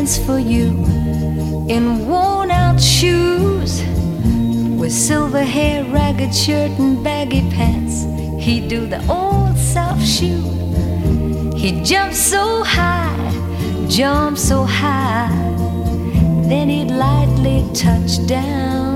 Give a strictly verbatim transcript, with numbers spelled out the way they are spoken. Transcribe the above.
dance for you in worn out shoes, with silver hair, ragged shirt and baggy pants. He'd do the old soft shoe. He'd jump so high, jump so high, then he'd lightly touch down